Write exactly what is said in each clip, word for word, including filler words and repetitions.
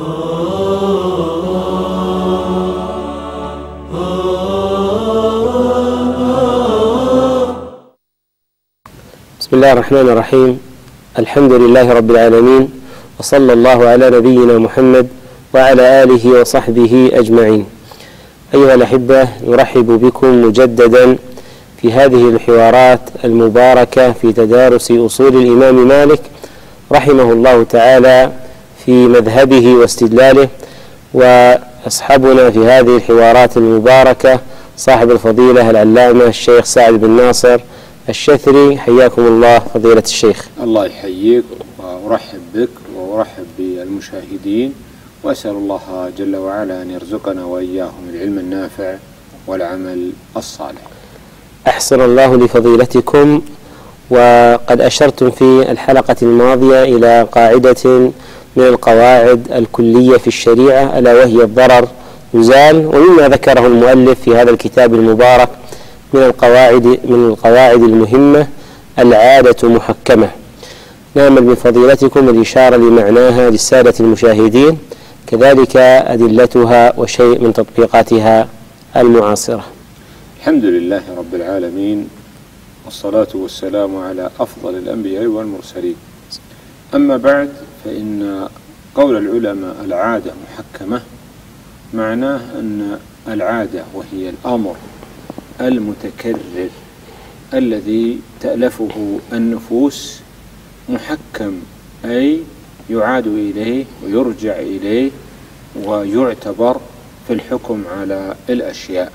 بسم الله الرحمن الرحيم. الحمد لله رب العالمين، وصلى الله على نبينا محمد وعلى آله وصحبه أجمعين. أيها الأحبة، نرحب بكم مجددا في هذه الحوارات المباركة في تدارس أصول الإمام مالك رحمه الله تعالى في مذهبه واستدلاله. وأصحابنا في هذه الحوارات المباركة صاحب الفضيلة العلامة الشيخ سعد بن ناصر الشثري، حياكم الله فضيلة الشيخ. الله يحييك، وأرحب بك وأرحب بالمشاهدين، وأسأل الله جل وعلا أن يرزقنا وإياهم العلم النافع والعمل الصالح. أحسن الله لفضيلتكم. وقد أشرتم في الحلقة الماضية إلى قاعدة من القواعد الكلية في الشريعة، ألا وهي الضرر يزال، ومما ذكره المؤلف في هذا الكتاب المبارك من القواعد من القواعد المهمة العادة محكمة. نأمل من فضيلتكم الإشارة لمعناها للسادة المشاهدين، كذلك أدلتها وشيء من تطبيقاتها المعاصرة. الحمد لله رب العالمين، والصلاة والسلام على أفضل الأنبياء والمرسلين. أما بعد، فإن قول العلماء العادة محكمة معناه أن العادة وهي الأمر المتكرر الذي تألفه النفوس محكم، أي يعاد إليه ويرجع إليه ويعتبر في الحكم على الأشياء.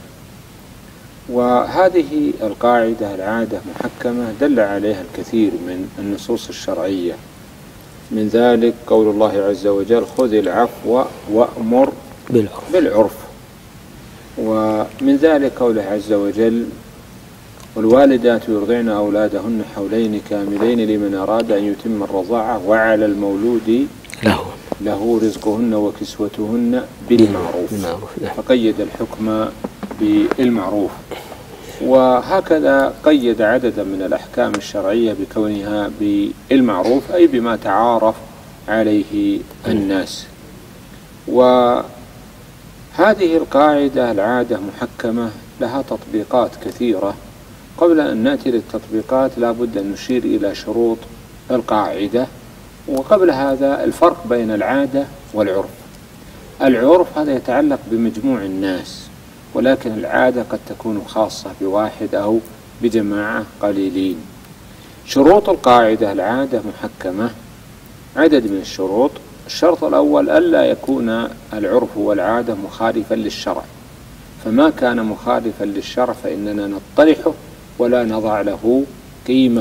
وهذه القاعدة العادة محكمة دل عليها الكثير من النصوص الشرعية، من ذلك قول الله عز وجل: خذ العفو وأمر بالعرف. بالعرف. ومن ذلك قوله عز وجل: والوالدات يرضعن أولادهن حولين كاملين لمن أراد أن يتم الرضاعة وعلى المولود له, له رزقهن وكسوتهن بالمعروف. فقيد الحكم بالمعروف. وهكذا قيد عددا من الأحكام الشرعية بكونها بالمعروف، أي بما تعارف عليه الناس. وهذه القاعدة العادة محكمة لها تطبيقات كثيرة. قبل أن نأتي للتطبيقات لا بد أن نشير إلى شروط القاعدة. وقبل هذا الفرق بين العادة والعرف. العرف هذا يتعلق بمجموع الناس، ولكن العادة قد تكون خاصة بواحد أو بجماعة قليلين. شروط القاعدة العادة محكمة عدد من الشروط. الشرط الأول: ألا يكون العرف والعادة مخالفا للشرع، فما كان مخالفا للشرع فإننا نطرحه ولا نضع له قيمة.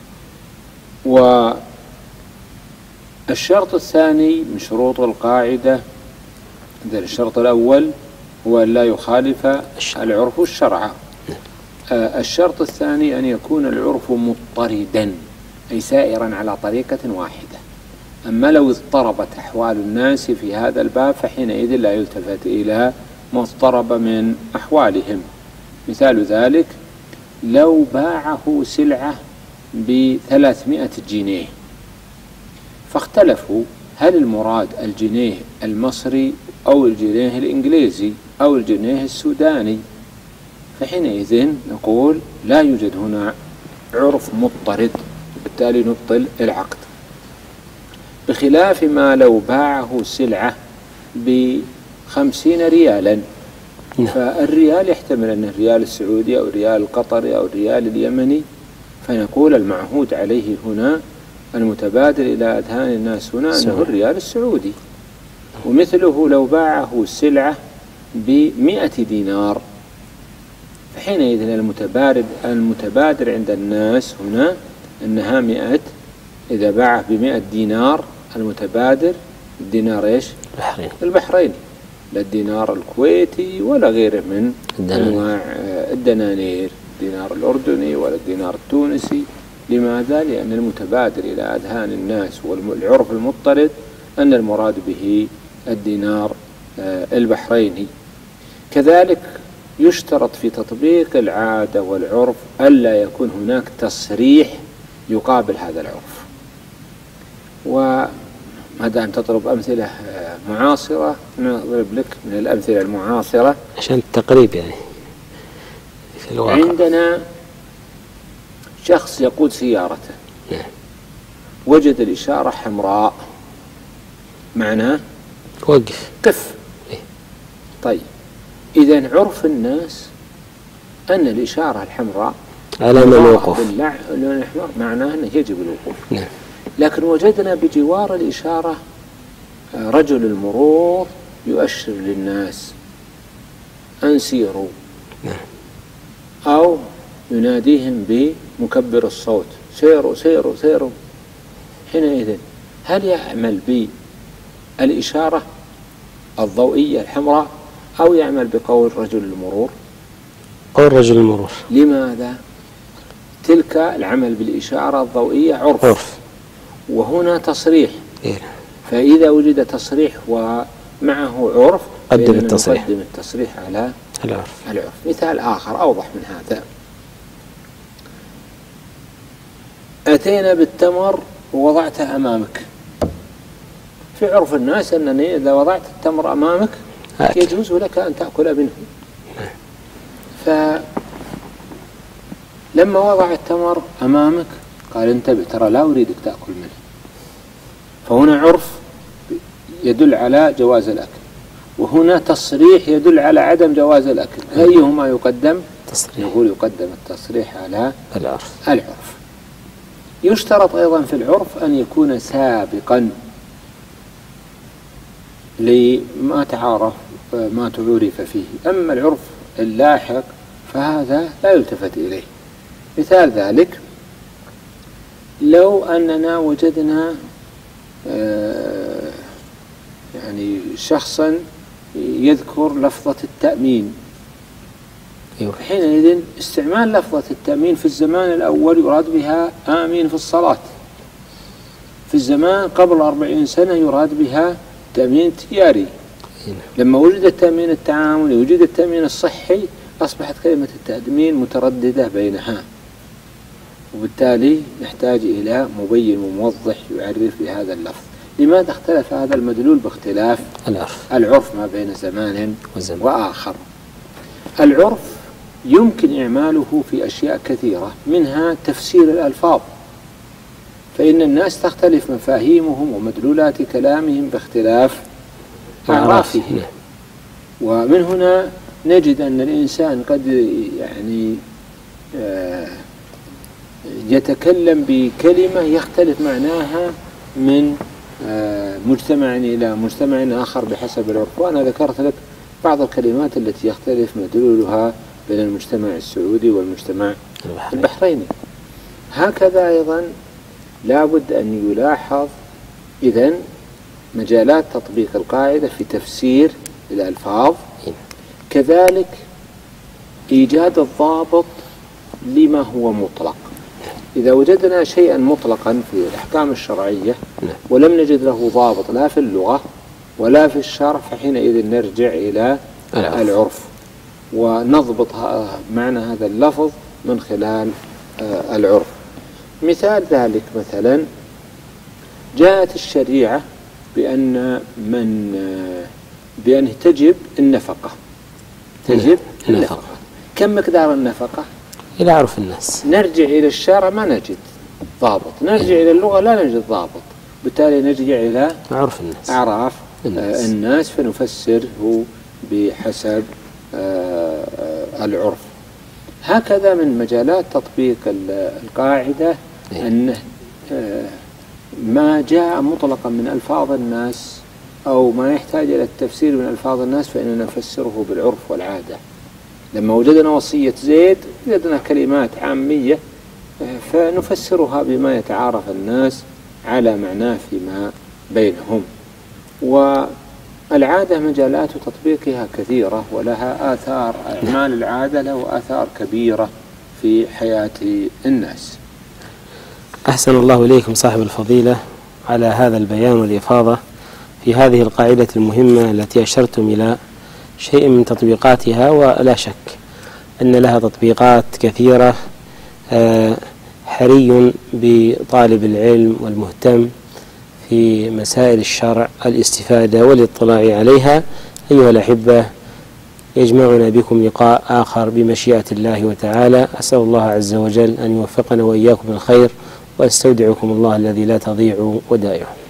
والشرط الثاني من شروط القاعدة، الشرط الأول هو أن لا يخالف العرف الشرع. الشرط الثاني أن يكون العرف مضطردا، أي سائرا على طريقة واحدة. أما لو اضطربت أحوال الناس في هذا الباب فحينئذ لا يلتفت إلى ما اضطرب من أحوالهم. مثال ذلك: لو باعه سلعة بثلاثمائة جنيه، فاختلفوا هل المراد الجنيه المصري أو الجنيه الإنجليزي أو الجنيه السوداني، فحينئذ نقول لا يوجد هنا عرف مضطرد، بالتالي نبطل العقد. بخلاف ما لو باعه سلعة بخمسين ريالا، فالريال يحتمل أن الريال السعودي أو الريال القطري أو الريال اليمني، فنقول المعهود عليه هنا المتبادل إلى أذهان الناس هنا أنه الريال السعودي. ومثله لو باعه سلعة بمئة دينار، فحينئذ المتبادر المتبادر عند الناس هنا أنها مئة. إذا باعه بمئة دينار المتبادر الدينار إيش؟ البحرين البحرين، لا الدينار الكويتي ولا غيره من أنواع الدنانير، الدينار الأردني ولا الدينار التونسي. لماذا؟ لأن المتبادر إلى أذهان الناس والعرف المضطرد أن المراد به الدينار البحريني. كذلك يشترط في تطبيق العادة والعرف ألا يكون هناك تصريح يقابل هذا العرف. وما دام تطلب أمثلة المعاصرة نضرب لك من الأمثلة المعاصرة عشان التقريب يعني في الواقع. عندنا شخص يقود سيارته وجد الإشارة حمراء، معناه وقف قف. طيب إذن عرف الناس أن الإشارة الحمراء علامة الوقوف باللون الأحمر معناه أنه يجب الوقوف. نعم. لكن وجدنا بجوار الإشارة رجل المرور يؤشر للناس أن سيروا، نعم. أو يناديهم بمكبر الصوت سيروا سيروا سيروا. حينئذ هل يعمل بالإشارة الضوئية الحمراء أو يعمل بقول رجل المرور؟ قول رجل المرور. لماذا؟ تلك العمل بالإشارة الضوئية عرف, عرف. وهنا تصريح. إيه. فإذا وجد تصريح ومعه عرف قدم التصريح. نقدم التصريح على العرف. العرف. مثال آخر أوضح من هذا: أتينا بالتمر ووضعته أمامك. في عرف الناس أنني إذا وضعت التمر أمامك أكل. يجوز لك أن تأكل منه. فلما وضع التمر أمامك قال انتبه ترى لا أريدك تأكل منه. فهنا عرف يدل على جواز الأكل، وهنا تصريح يدل على عدم جواز الأكل. أيهما يقدم؟ تصريح. يقول يقدم التصريح على العرف. العرف. يشترط أيضا في العرف أن يكون سابقا لما تعارف ما تعرف فيه. أما العرف اللاحق فهذا لا يلتفت إليه. مثال ذلك: لو أننا وجدنا يعني شخصا يذكر لفظة التأمين، حينئذ استعمال لفظة التأمين في الزمان الأول يراد بها آمين في الصلاة، في الزمان قبل أربعين سنة يراد بها تأمين تجاري. لما وجد التأمين التعاملي وجد التأمين الصحي أصبحت كلمة التأمين مترددة بينها، وبالتالي نحتاج إلى مبين وموضح يعرف بهذا اللفظ. لماذا اختلف هذا المدلول باختلاف العرف, العرف ما بين زمان وزمان. وآخر؟ العرف يمكن إعماله في أشياء كثيرة، منها تفسير الألفاظ، فإن الناس تختلف مفاهيمهم ومدلولات كلامهم باختلاف أعرافهم. ومن هنا نجد أن الإنسان قد يعني يتكلم بكلمة يختلف معناها من مجتمع إلى مجتمع آخر بحسب العرف. وأنا ذكرت لك بعض الكلمات التي يختلف مدلولها بين المجتمع السعودي والمجتمع البحريني. هكذا أيضا لا بد أن يلاحظ إذن مجالات تطبيق القاعدة في تفسير الألفاظ، كذلك إيجاد الضابط لما هو مطلق. إذا وجدنا شيئا مطلقا في الأحكام الشرعية ولم نجد له ضابط لا في اللغة ولا في الشرع، فحينئذ نرجع إلى العرف, العرف ونضبط معنى هذا اللفظ من خلال العرف. مثال ذلك مثلا: جاءت الشريعة بأن من بأن تجب النفقة، تجب النفقة. كم مقدار النفقة؟ إلى عرف الناس. نرجع إلى الشرع ما نجد ضابط، نرجع إلى اللغة لا نجد ضابط، بالتالي نرجع إلى عرف الناس، أعراف الناس, الناس فنفسره بحسب العرف. هكذا من مجالات تطبيق القاعدة أن ما جاء مطلقا من ألفاظ الناس أو ما يحتاج إلى التفسير من ألفاظ الناس فإننا نفسره بالعرف والعادة. لما وجدنا وصية زيد وجدنا كلمات عامية فنفسرها بما يتعارف الناس على معناه فيما بينهم. والعادة مجالات تطبيقها كثيرة ولها آثار، أعمال العادة له آثار كبيرة في حياة الناس. أحسن الله إليكم صاحب الفضيلة على هذا البيان والإفاضة في هذه القاعدة المهمة التي أشرتم إلى شيء من تطبيقاتها، ولا شك أن لها تطبيقات كثيرة. حري بطالب العلم والمهتم في مسائل الشرع الاستفادة والاطلاع عليها. أيها الأحبة، يجمعنا بكم لقاء آخر بمشيئة الله وتعالى. أسأل الله عز وجل أن يوفقنا وإياكم بالخير، وأستودعكم الله الذي لا تضيع ودائعه.